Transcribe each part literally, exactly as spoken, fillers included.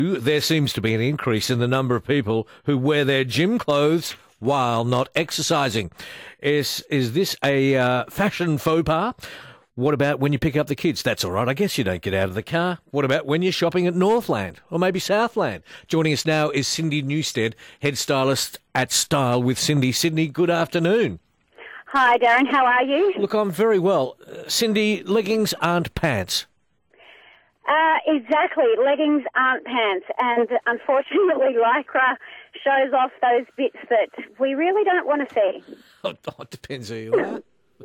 There seems to be an increase in the number of people who wear their gym clothes while not exercising. Is is this a uh, fashion faux pas? What about when you pick up the kids? That's all right. I guess you don't get out of the car. What about when you're shopping at Northland or maybe Southland? Joining us now is Cindy Newstead, head stylist at Style with Cindy. Cindy, good afternoon. Hi, Darren. How are you? Look, I'm very well. Uh, Cindy, leggings aren't pants. Uh, exactly. Leggings aren't pants. And unfortunately, Lycra shows off those bits that we really don't want to see. Oh, it depends who you are.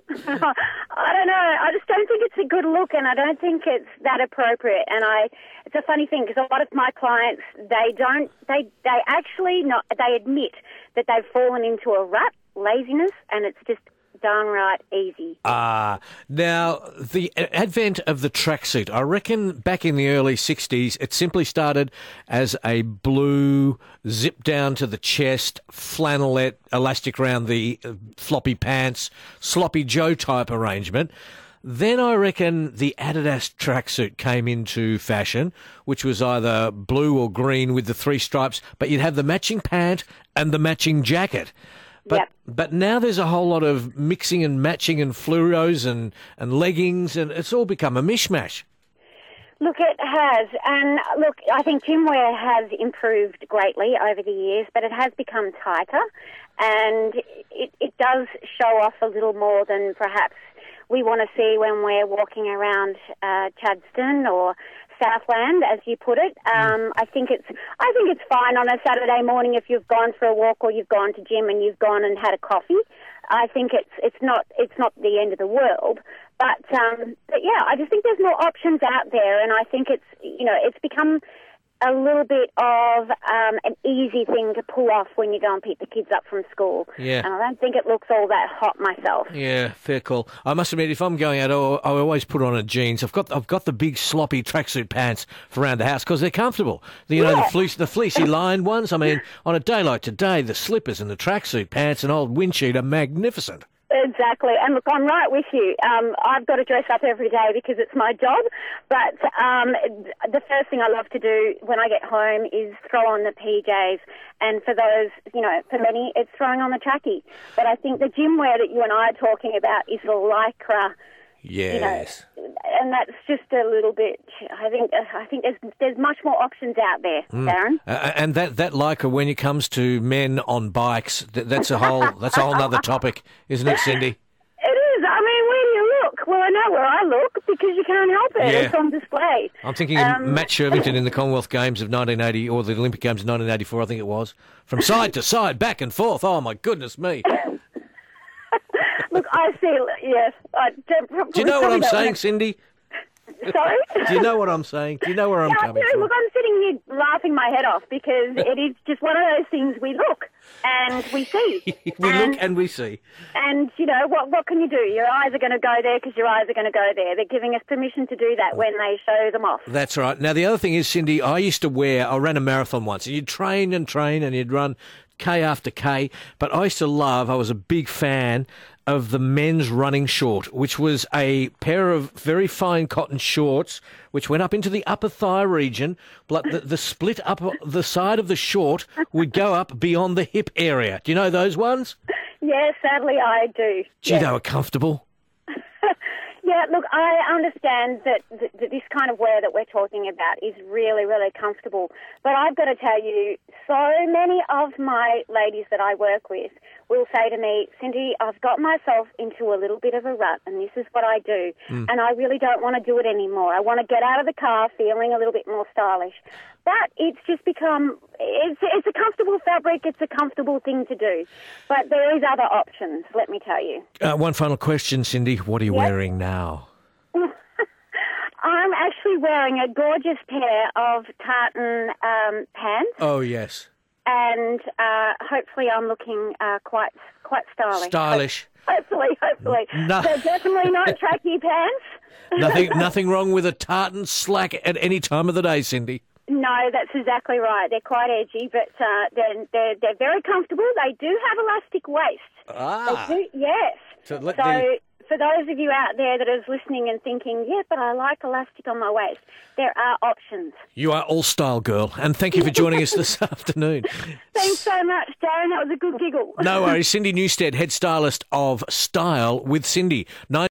I don't know. I just don't think it's a good look, and I don't think it's that appropriate. And I, it's a funny thing because a lot of my clients, they don't, they, they actually not, they admit that they've fallen into a rut, laziness, and it's just downright easy. Ah, now the advent of the tracksuit, I reckon back in the early sixties, it simply started as a blue zip down to the chest, flannelette, elastic around the uh, floppy pants, sloppy Joe type arrangement. Then I reckon the Adidas tracksuit came into fashion, which was either blue or green with the three stripes, but you'd have the matching pant and the matching jacket. But Yep. but now there's a whole lot of mixing and matching and fluoros and, and leggings, and it's all become a mishmash. Look, it has. And look, I think gymwear has improved greatly over the years, but it has become tighter, and it, it does show off a little more than perhaps we want to see when we're walking around uh, Chadstone or Southland, as you put it. Um, I think it's I think it's fine on a Saturday morning if you've gone for a walk or you've gone to gym and you've gone and had a coffee. I think it's it's not it's not the end of the world. But um, but yeah, I just think there's more options out there, and I think it's you know it's become a little bit of um, an easy thing to pull off when you go and pick the kids up from school. Yeah. And I don't think it looks all that hot myself. Yeah, fair call. I must admit, if I'm going out, I I always put on a jeans. I've got I've got the big sloppy tracksuit pants for around the house because they're comfortable. The, you know, Yeah. the fleece, the fleecy lined ones. I mean, on a day like today, the slippers and the tracksuit pants and old windsheet are magnificent. Exactly. And look, I'm right with you. Um, I've got to dress up every day because it's my job. But um, the first thing I love to do when I get home is throw on the P Js. And for those, you know, for many, it's throwing on the trackie. But I think the gym wear that you and I are talking about is the Lycra. Yes. You know, and that's just a little bit. I think. I think there's there's much more options out there, Darren. Uh, and that that Lycra, when it comes to men on bikes, th- that's a whole that's a whole other topic, isn't it, Cindy? It is. I mean, where do you look? Well, I know where I look because you can't help it. Yeah. It's on display. I'm thinking Um, of Matt Shervington in the Commonwealth Games of nineteen eighty, or the Olympic Games of nineteen eighty-four, I think it was. From side to side, back and forth. Oh, my goodness me. Look, I see. Yes. I don't, Do you know what I'm saying, Cindy? Sorry? Do you know what I'm saying? Do you know where I'm Yeah, I coming do. from? Look, I'm sitting here laughing my head off because it is just one of those things we look and we see. we and, look and we see. And, you know, what what can you do? Your eyes are going to go there because your eyes are going to go there. They're giving us permission to do that when they show them off. That's right. Now, the other thing is, Cindy, I used to wear, I ran a marathon once, and you'd train and train and you'd run K after K, but I used to love, I was a big fan of the men's running short, which was a pair of very fine cotton shorts which went up into the upper thigh region, but the, the split up the side of the short would go up beyond the hip area. Do you know those ones? Yes, sadly I do. Gee, Yes. they were comfortable. Yeah, look, I understand that, that, that this kind of wear that we're talking about is really, really comfortable. But I've got to tell you, so many of my ladies that I work with will say to me, Cindy, I've got myself into a little bit of a rut, and this is what I do. Mm. And I really don't want to do it anymore. I want to get out of the car feeling a little bit more stylish. But it's just become, it's, it's a comfortable fabric, it's a comfortable thing to do. But there is other options, let me tell you. Uh, one final question, Cindy. What are you yep. wearing now? I'm actually wearing a gorgeous pair of tartan um, pants. Oh, yes. And uh, hopefully I'm looking uh, quite quite stylish. Stylish. Hopefully, hopefully. No. So definitely not tracky pants. Nothing, nothing wrong with a tartan slack at any time of the day, Cindy. No, that's exactly right. They're quite edgy, but uh, they're, they're they're very comfortable. They do have elastic waist. Ah. They do, yes. So let so the- for those of you out there that is listening and thinking, yeah, but I like elastic on my waist, there are options. You are all style, girl, and thank you for joining us this afternoon. Thanks so much, Darren. That was a good giggle. No worries. Cindy Newstead, head stylist of Style with Cindy.